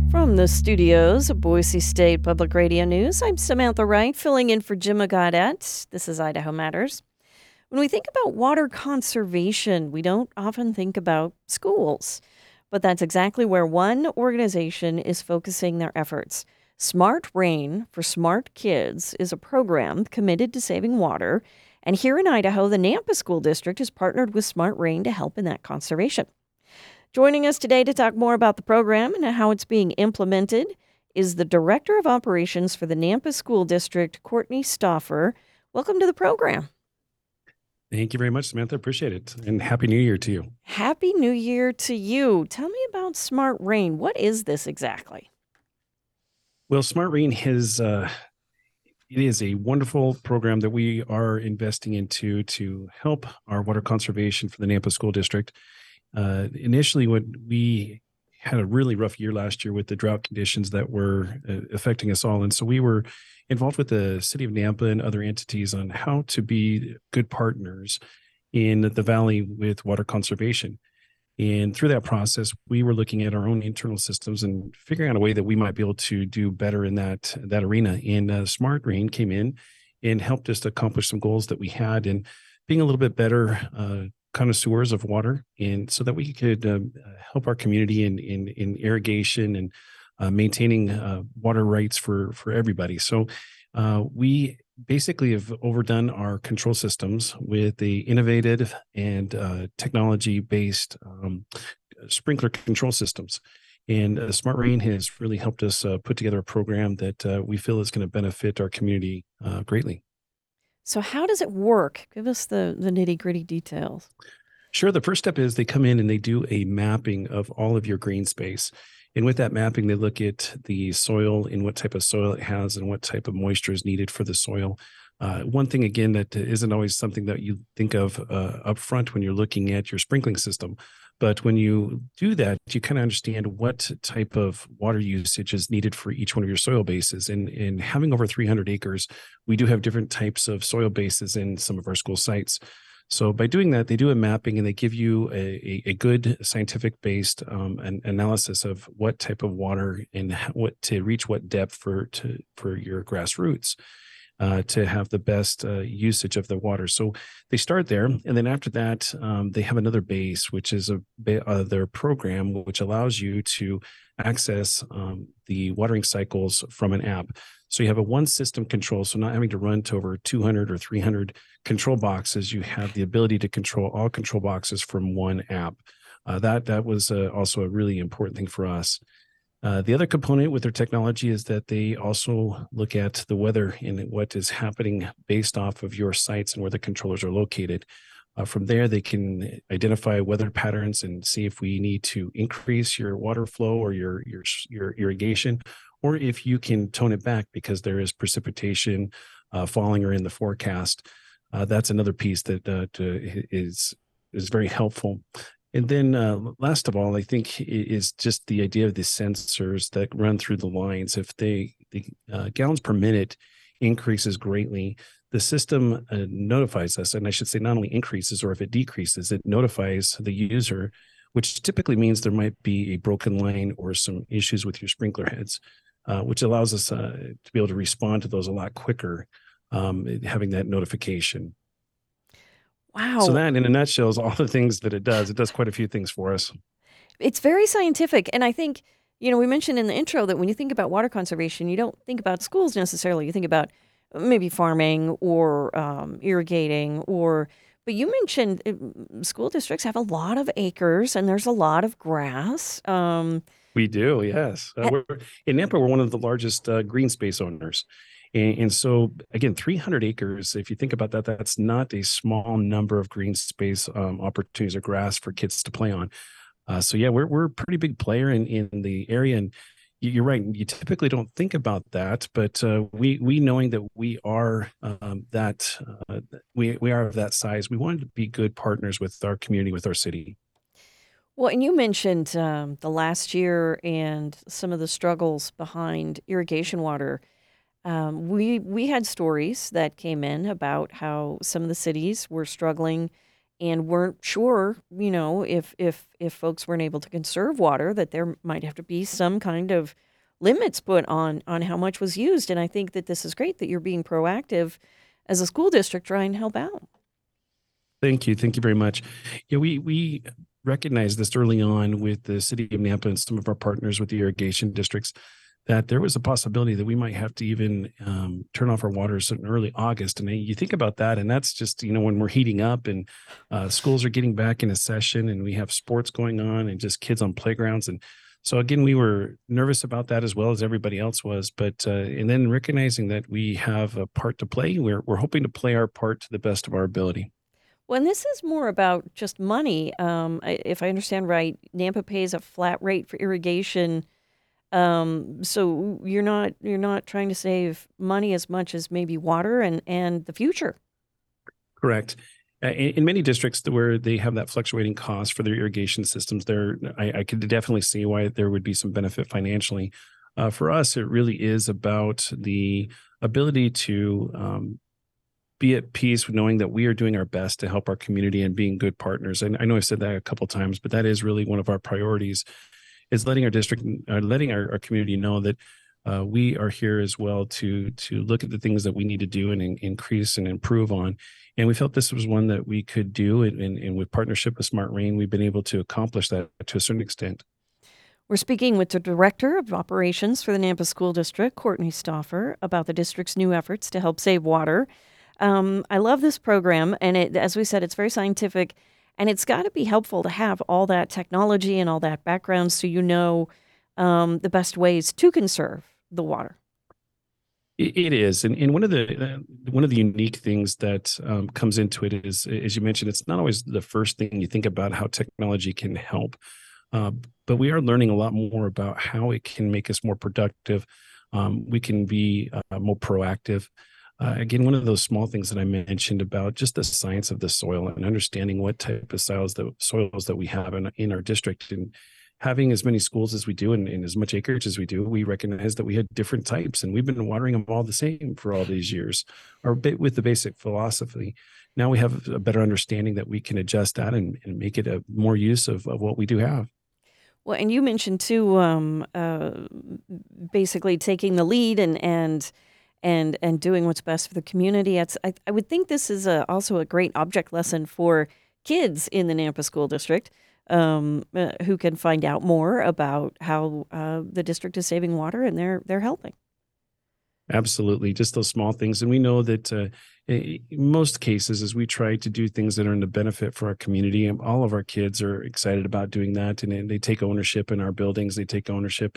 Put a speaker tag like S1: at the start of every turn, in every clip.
S1: From the studios of Boise State Public Radio News, I'm Samantha Wright, filling in for Jim Gaudette. This is Idaho Matters. When we think about water conservation, we don't often think about schools, but that's exactly where one organization is focusing their efforts. Smart Rain for Smart Kids is a program committed to saving water, and here in Idaho, the Nampa School District has partnered with Smart Rain to help in that conservation. Joining us today to talk more about the program and how it's being implemented is the Director of Operations for the Nampa School District, Courtney Stauffer. Welcome to the program.
S2: Thank you very much, Samantha. Appreciate it. And Happy New Year to you.
S1: Happy New Year to you. Tell me about Smart Rain. What is this exactly?
S2: Well, Smart Rain it is a wonderful program that we are investing into to help our water conservation for the Nampa School District. Initially, when we had a really rough year last year with the drought conditions that were affecting us all. And so we were involved with the city of Nampa and other entities on how to be good partners in the valley with water conservation. And through that process, we were looking at our own internal systems and figuring out a way that we might be able to do better in that arena. And Smart Rain came in and helped us to accomplish some goals that we had, and being a little bit better connoisseurs of water, and so that we could help our community in irrigation and maintaining water rights for everybody. So we basically have overdone our control systems with the innovative and technology-based sprinkler control systems. And Smart Rain has really helped us put together a program that we feel is going to benefit our community greatly.
S1: So how does it work? Give us the nitty-gritty details.
S2: Sure. The first step is they come in and they do a mapping of all of your green space. And with that mapping, they look at the soil and what type of soil it has and what type of moisture is needed for the soil. One thing, again, that isn't always something that you think of up front when you're looking at your sprinkling system. But when you do that, you kind of understand what type of water usage is needed for each one of your soil bases. And having over 300 acres, we do have different types of soil bases in some of our school sites. So by doing that, they do a mapping and they give you a good scientific-based analysis of what type of water and what to reach what depth for your grassroots. To have the best usage of the water. So they start there. And then after that, they have another base, which is their program, which allows you to access the watering cycles from an app. So you have a one system control. So not having to run to over 200 or 300 control boxes, you have the ability to control all control boxes from one app. That was also a really important thing for us. The other component with their technology is that they also look at the weather and what is happening based off of your sites and where the controllers are located. From there, they can identify weather patterns and see if we need to increase your water flow or your irrigation, or if you can tone it back because there is precipitation falling or in the forecast. That's another piece that is very helpful. And then last of all, I think is just the idea of the sensors that run through the lines. If the gallons per minute increases greatly, the system notifies us, and I should say not only increases, or if it decreases, it notifies the user, which typically means there might be a broken line or some issues with your sprinkler heads, which allows us to be able to respond to those a lot quicker, having that notification.
S1: Wow.
S2: So that, in a nutshell, is all the things that it does. It does quite a few things for us.
S1: It's very scientific. And I think, we mentioned in the intro that when you think about water conservation, you don't think about schools necessarily. You think about maybe farming or irrigating but you mentioned school districts have a lot of acres and there's a lot of grass.
S2: We do, yes. In Nampa, we're one of the largest green space owners. And so, again, 300 acres, if you think about that, that's not a small number of green space opportunities or grass for kids to play on. So, yeah, we're a pretty big player in the area. And you're right. You typically don't think about that, but we knowing that we are we are of that size, we wanted to be good partners with our community, with our city.
S1: Well, and you mentioned the last year and some of the struggles behind irrigation water. We had stories that came in about how some of the cities were struggling and weren't sure, if folks weren't able to conserve water, that there might have to be some kind of limits put on how much was used. And I think that this is great that you're being proactive as a school district trying to help out.
S2: Thank you. Thank you very much. Yeah, we recognized this early on with the city of Nampa and some of our partners with the irrigation districts that there was a possibility that we might have to even turn off our waters in early August. And you think about that, and that's just, when we're heating up and schools are getting back into session and we have sports going on and just kids on playgrounds. And so again, we were nervous about that as well as everybody else was. But and then recognizing that we have a part to play, we're hoping to play our part to the best of our ability.
S1: Well, and this is more about just money. If I understand right, Nampa pays a flat rate for irrigation. So you're not trying to save money as much as maybe water and the future.
S2: Correct. In many districts where they have that fluctuating cost for their irrigation systems, I could definitely see why there would be some benefit financially. For us, it really is about the ability to be at peace with knowing that we are doing our best to help our community and being good partners. And I know I've said that a couple of times, but that is really one of our priorities, is letting our district, letting our community know that we are here as well to look at the things that we need to do and increase and improve on. And we felt this was one that we could do. And with partnership with Smart Rain, we've been able to accomplish that to a certain extent.
S1: We're speaking with the Director of Operations for the Nampa School District, Courtney Stauffer, about the district's new efforts to help save water. I love this program, and as we said, it's very scientific, and it's got to be helpful to have all that technology and all that background so the best ways to conserve the water.
S2: It is, and one of the unique things that comes into it is, as you mentioned, it's not always the first thing you think about how technology can help, but we are learning a lot more about how it can make us more productive. We can be more proactive. Again, one of those small things that I mentioned about just the science of the soil and understanding what type of soils that we have in our district, and having as many schools as we do and as much acreage as we do, we recognize that we had different types, and we've been watering them all the same for all these years, or with the basic philosophy. Now we have a better understanding that we can adjust that and make it a more use of what we do have.
S1: Well, and you mentioned too, basically taking the lead and doing what's best for the community. I would think this is also a great object lesson for kids in the Nampa School District, who can find out more about how the district is saving water, and they're helping.
S2: Absolutely, just those small things. And we know that in most cases, as we try to do things that are in the benefit for our community, and all of our kids are excited about doing that, and they take ownership in our buildings, they take ownership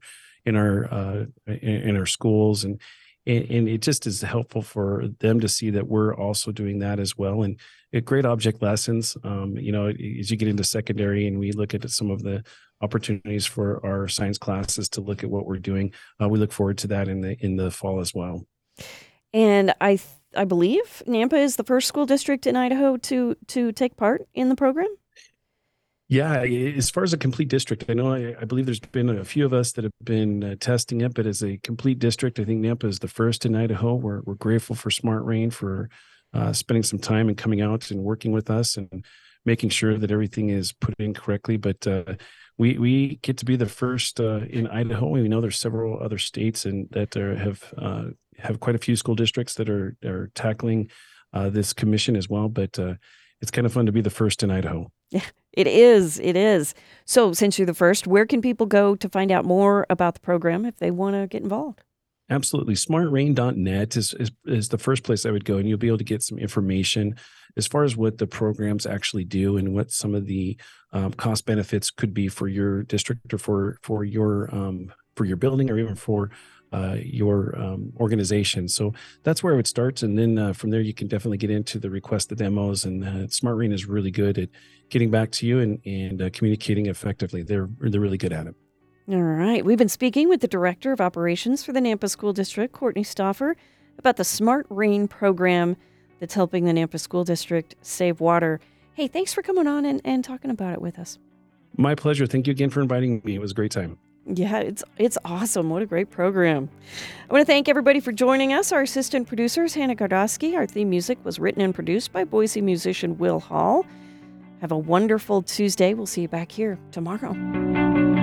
S2: in our schools, and it just is helpful for them to see that we're also doing that as well. And great object lessons, as you get into secondary and we look at some of the opportunities for our science classes to look at what we're doing. We look forward to that in the fall as well.
S1: And I believe Nampa is the first school district in Idaho to take part in the program.
S2: Yeah, as far as a complete district, I believe there's been a few of us that have been testing it, but as a complete district, I think Nampa is the first in Idaho. We're grateful for Smart Rain for spending some time and coming out and working with us and making sure that everything is put in correctly. But we get to be the first in Idaho. We know there's several other states and that have quite a few school districts that are tackling this commission as well. But it's kind of fun to be the first in Idaho.
S1: Yeah, it is. It is. So since you're the first, where can people go to find out more about the program if they want to get involved?
S2: Absolutely. Smartrain.net is the first place I would go, and you'll be able to get some information as far as what the programs actually do and what some of the cost benefits could be for your district or for your building or even for your organization. So that's where it starts. And then from there, you can definitely get into the request the demos. And SmartRain is really good at getting back to you and communicating effectively. They're really good at it.
S1: All right. We've been speaking with the Director of Operations for the Nampa School District, Courtney Stauffer, about the Smart Rain program that's helping the Nampa School District save water. Hey, thanks for coming on and talking about it with us.
S2: My pleasure. Thank you again for inviting me. It was a great time.
S1: Yeah, it's awesome. What a great program. I want to thank everybody for joining us. Our assistant producers, Hannah Gardosky. Our theme music was written and produced by Boise musician Will Hall. Have a wonderful Tuesday. We'll see you back here tomorrow.